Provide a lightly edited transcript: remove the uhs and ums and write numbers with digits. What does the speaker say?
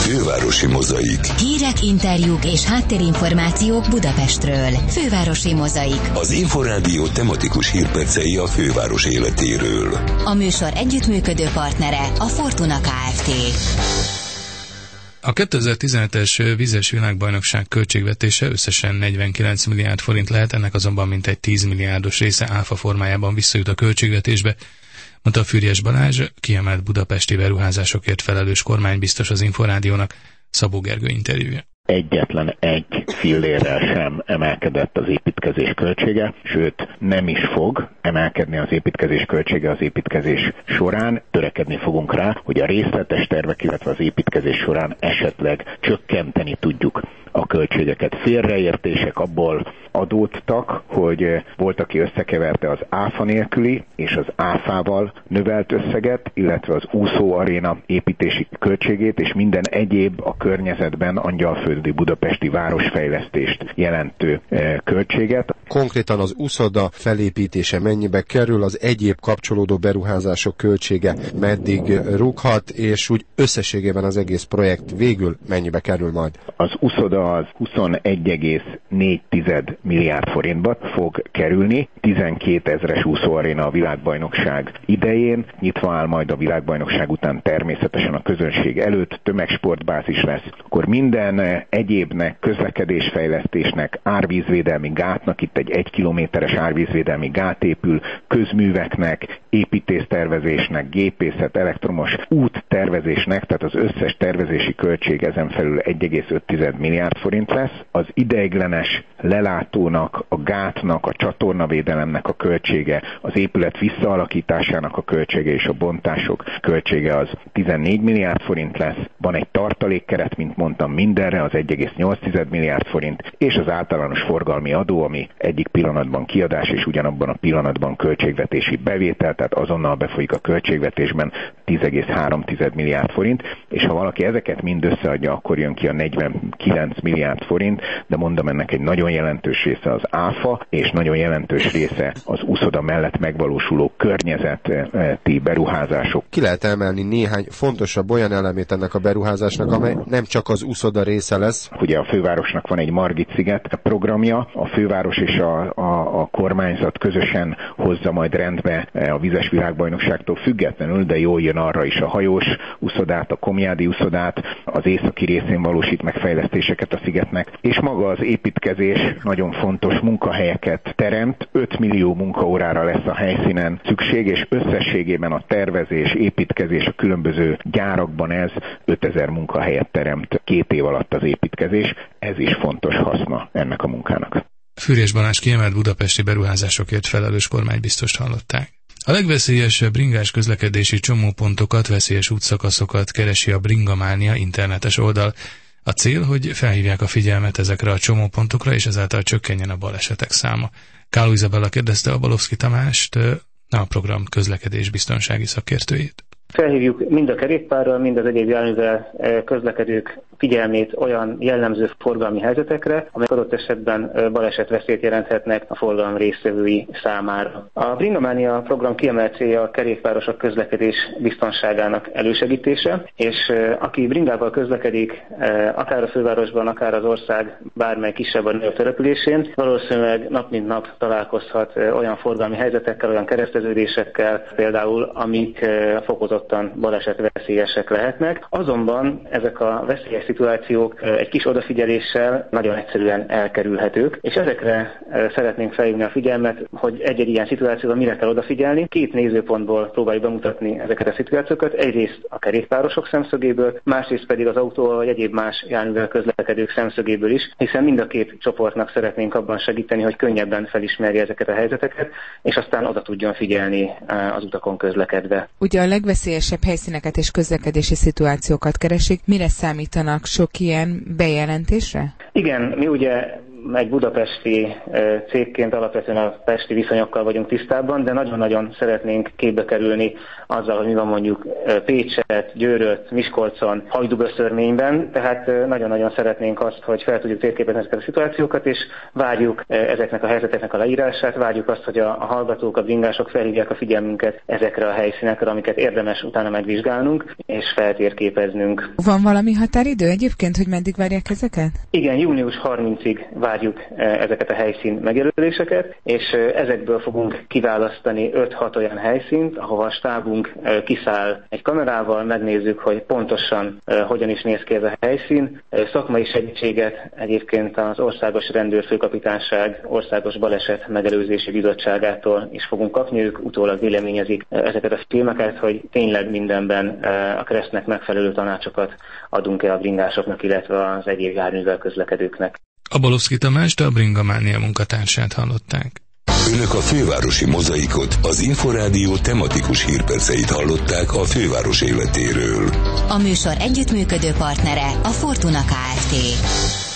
Fővárosi Mozaik. Hírek, interjúk és háttérinformációk Budapestről. Fővárosi Mozaik. Az Inforádió tematikus hírpercei a főváros életéről. A műsor együttműködő partnere a Fortuna Kft. A 2017-es vízes világbajnokság költségvetése összesen 49 milliárd forint lehet, ennek azonban mintegy 10 milliárdos része áfa formájában visszajut a költségvetésbe, mondta Füriyes Balázs, kiemelt budapesti beruházásokért felelős kormánybiztos az Inforádiónak. Szabó Gergő interjúja. Egyetlen egy fillérrel sem emelkedett az építkezés költsége, sőt nem is fog emelkedni az építkezés költsége az építkezés során. Törekedni fogunk rá, hogy a részletes tervek, illetve az építkezés során esetleg csökkenteni tudjuk a költségeket. Félreértések abból adódtak, hogy volt, aki összekeverte az áfa nélküli és az áfával növelt összeget, illetve az úszóaréna építési költségét, és minden egyéb a környezetben angyalföldi budapesti városfejlesztést jelentő költséget. Konkrétan az úszoda felépítése mennyibe kerül, az egyéb kapcsolódó beruházások költsége meddig rúghat, és úgy összességében az egész projekt végül mennyibe kerül majd? Az úszoda az 21,4 milliárd forintba fog kerülni, 12 000-es úszóaréna a világbajnokság idején, nyitva áll majd a világbajnokság után természetesen a közönség előtt, tömegsportbázis lesz, akkor minden egyébnek, közlekedésfejlesztésnek, árvízvédelmi gátnak, itt egy 1 kilométeres árvízvédelmi gát épül, közműveknek, építésztervezésnek, gépészet, elektromos úttervezésnek, tehát az összes tervezési költség ezen felül 1,5 milliárd forint lesz. Az ideiglenes lelátónak, a gátnak, a csatornavédelemnek a költsége, az épület visszaalakításának a költsége és a bontások költsége az 14 milliárd forint lesz. Van egy tartalékkeret, mint mondtam, mindenre, az 1,8 milliárd forint, és az általános forgalmi adó, ami egyik pillanatban kiadás és ugyanabban a pillanatban költségvetési bevétel, tehát azonnal befolyik a költségvetésben 10,3 milliárd forint, és ha valaki ezeket mind összeadja, akkor jön ki a 49 milliárd forint, de mondom, ennek egy nagyon jelentős része az áfa, és nagyon jelentős része az úszoda mellett megvalósuló környezeti beruházások. Ki lehet emelni néhány fontosabb olyan elemét ennek a beruházásnak, amely nem csak az úszoda része lesz? Ugye a fővárosnak van egy Margit-sziget programja, a főváros és a kormányzat közösen hozza majd rendbe a vízes világbajnokságtól függetlenül, de jól jön arra is a hajós úszodát, a komjádi úszodát, az északi részén valósít meg fejlesztéseket a szigetnek, és maga az építkezés nagyon fontos munkahelyeket teremt, 5 millió munkaórára lesz a helyszínen szükség, és összességében a tervezés, építkezés a különböző gyárakban ez 5000 munkahelyet teremt 2 év alatt az építkezés, ez is fontos haszna ennek a munkának. Füriyes Balázs kiemelt budapesti beruházásokért felelős kormánybiztost hallották. A legveszélyesebb bringás közlekedési csomópontokat, veszélyes útszakaszokat keresi a Bringamánia internetes oldal. A cél, hogy felhívják a figyelmet ezekre a csomópontokra, és ezáltal csökkenjen a balesetek száma. Káló Izabella kérdezte a Balovszki Tamást, a program közlekedés biztonsági szakértőjét. Felhívjuk mind a kerékpárral, mind az egyéb járművel közlekedők figyelmét olyan jellemző forgalmi helyzetekre, amelyek adott esetben balesetveszélyt jelenthetnek a forgalom résztvevői számára. A Bringamánia program kiemelt célja a kerékpárosok közlekedés biztonságának elősegítése, és aki bringával közlekedik, akár a fővárosban, akár az ország bármely kisebb vagy nagyobb településén, valószínűleg nap mint nap találkozhat olyan forgalmi helyzetekkel, olyan kereszteződésekkel például, amik fokozottan balesetveszélyesek lehetnek. Azonban ezek a veszélyes szituációk egy kis odafigyeléssel nagyon egyszerűen elkerülhetők, és ezekre szeretnénk felhívni a figyelmet, hogy egy-egy ilyen szituációban mire kell odafigyelni. 2 nézőpontból próbáljuk bemutatni ezeket a szituációkat. Egyrészt a kerékpárosok szemszögéből, másrészt pedig az autó vagy egyéb más járművel közlekedők szemszögéből is, hiszen mind a 2 csoportnak szeretnénk abban segíteni, hogy könnyebben felismerje ezeket a helyzeteket, és aztán oda tudjon figyelni az utakon közlekedve. Ugye a legveszélyesebb helyszíneket és közlekedési szituációkat keresik. Mire számítanak, sok ilyen bejelentésre? Igen, mi ugye egy budapesti cégként alapvetően a pesti viszonyokkal vagyunk tisztában, de nagyon-nagyon szeretnénk képbe kerülni azzal, hogy mi van mondjuk Pécset, Győröt, Miskolcon, Hajdúböszörményben, tehát nagyon-nagyon szeretnénk azt, hogy fel tudjuk térképezni ezeket a szituációkat, és várjuk ezeknek a helyzeteknek a leírását, várjuk azt, hogy a hallgatók, a bringások felhívják a figyelmünket ezekre a helyszínekre, amiket érdemes utána megvizsgálnunk, és feltérképeznünk. Van valami határidő egyébként, hogy meddig várják ezeket? Igen, június 30-ig várjuk ezeket a helyszín megjelöléseket, és ezekből fogunk kiválasztani 5-6 olyan helyszínt, ahova a stábunk kiszáll egy kamerával, megnézzük, hogy pontosan hogyan is néz ki ez a helyszín. Szakmai segítséget egyébként az Országos Rendőrfőkapitányság Országos Baleset Megelőzési Bizottságától is fogunk kapni, ők utólag véleményezik ezeket a filmeket, hogy tényleg mindenben a keresztnek megfelelő tanácsokat adunk-e a bringásoknak, illetve az egyéb járművel közlekedőknek. Abalovszky Tamást, a Bringamánia munkatársát hallották. Önök a fővárosi mozaikot, az Inforádió tematikus hírperceit hallották a főváros életéről. A műsor együttműködő partnere a Fortuna Kft.